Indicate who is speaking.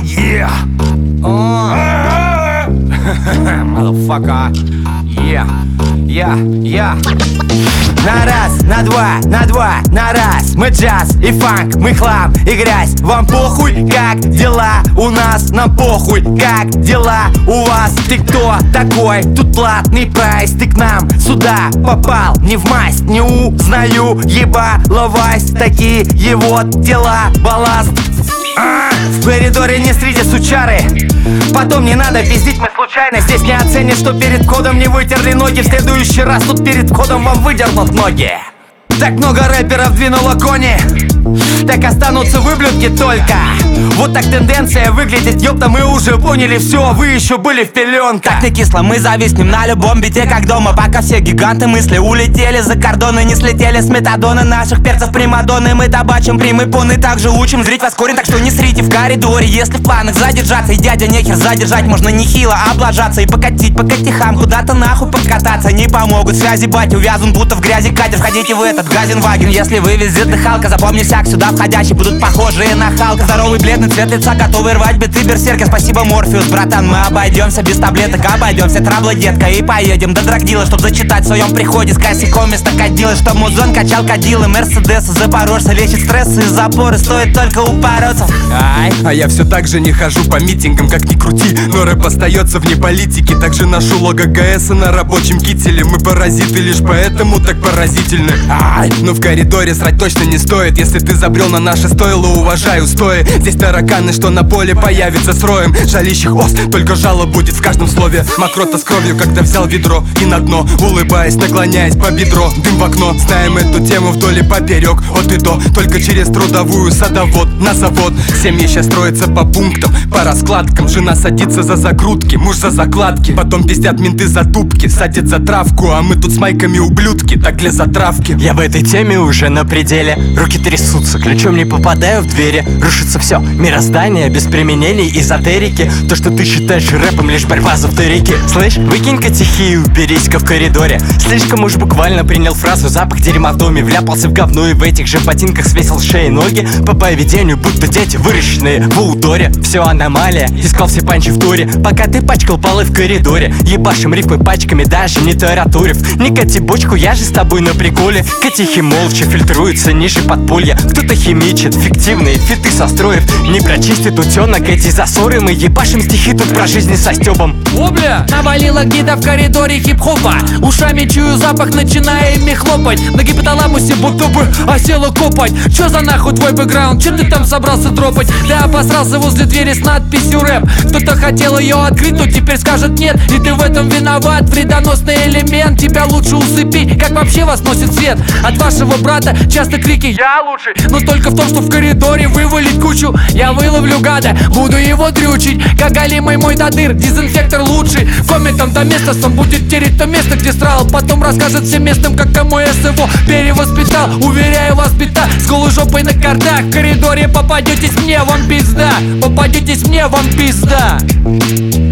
Speaker 1: yeah. Motherfucker. Yeah, yeah, yeah. На раз, на два, на раз. Мы джаз и фанк, мы хлам и грязь. Вам похуй, как дела у нас? Нам похуй, как дела у вас? Ты кто такой? Тут платный прайс. Ты к нам сюда попал, не в масть. Не узнаю, ебало вась. Такие вот дела, балласт. В коридоре не среди сучары. Потом не надо пиздить, мы случайно. Здесь не оценишь, что перед входом не вытерли ноги. В следующий раз тут перед входом вам выдернут ноги. Так много рэперов двинуло кони, так останутся выблюдки только. Вот так тенденция выглядит, ёпта, мы уже поняли все. Вы еще были в пеленках.
Speaker 2: Как не кисло, мы зависнем на любом бите, как дома. Пока все гиганты мысли улетели за кордоны, не слетели с метадона наших перцев примадонны. Мы табачим примы пуны, также учим зрить вас корень. Так что не срите в коридоре, если в планах задержаться. И дядя нехер задержать, можно нехило облажаться. И покатить по котихам, куда-то нахуй подкататься. Не помогут связи, батя увязан, будто в грязи катер. Входите в этот газенваген, если вы везде Халка. Запомни, всяк сюда входящие будут похожие на Халка. Здоровый бледный цвет лица, готовый рвать биты берсерки. Спасибо, Морфеус, братан, мы обойдемся без таблеток. Обойдемся, трабла, детка, и поедем до драгдила, чтоб зачитать в своем приходе с косяком вместо кадила. Чтоб музон качал кадилы, мерседесы, запорожцы. Лечит стрессы и запоры, стоит только упороться.
Speaker 3: А я все так же не хожу по митингам, как ни крути. Но рэп остается вне политики. Также ношу лого ГС на рабочем кителе. Мы паразиты, лишь поэтому так поразительны. Но в коридоре срать точно не стоит. Если ты забрел на наше стойло, уважай устои. Здесь тараканы, что на поле появятся с роем жалящих ос, только жало будет в каждом слове. Мокрота с кровью, когда взял ведро и на дно, улыбаясь, наклоняясь по бедро. Дым в окно, знаем эту тему вдоль и поперек, от и до, только через трудовую садовод на завод. Семьи сейчас строятся по пунктам, по раскладкам. Жена садится за закрутки, муж за закладки. Потом пиздят менты за тупки, садят за травку. А мы тут с майками ублюдки, так для затравки.
Speaker 2: Я в этой теме уже на пределе. Руки трясутся, ключом не попадаю в двери. Рушится все, мироздание без применений эзотерики. То, что ты считаешь рэпом, лишь борьба за вторики. Слышь, выкинь-ка тихи и уберись-ка в коридоре. Слишком уж буквально принял фразу запах дерьма в доме. Вляпался в говно и в этих же ботинках свесил с шеи ноги. По поведению, будто дети, выращенные в удоре. Все аномалия, искал все панчи в туре. Пока ты пачкал полы в коридоре. Ебашим рифмы пачками, даже не таратурив. Не кати бочку, я же с тобой на приколе. Катихи молча фильтруются ниже подполья. Кто-то химичит, фиктивные фиты состроив. Не прочистит утенок эти засоры. Мы ебашим стихи тут про жизни со стёбом.
Speaker 4: О, бля, навалило гида в коридоре хип-хопа. Ушами чую запах, начинаю ими хлопать. На гипоталамусе будто бы осела копать. Чё за нахуй твой бэкграунд? Чё ты там собрался дропать? Ты обосрался возле двери с надписью рэп. Кто-то хотел ее открыть, но теперь скажет нет. И ты в этом виноват, вредоносный элемент. Тебя лучше усыпить, как вообще вас носит свет. От вашего брата часто крики «Я лучший», но только в том, что в коридоре вывалить кучу. Я выловлю гада, буду его дрючить, как голимый мой додыр, дезинфектор лучший. Комментом до места сам будет тереть то место, где срал. Потом расскажет всем местным, как кому я его перевоспитал. Уверяю вас, бита, с голой жопой на картах. В коридоре попадетесь мне, вам пизда. Попадетесь мне, вам пизда.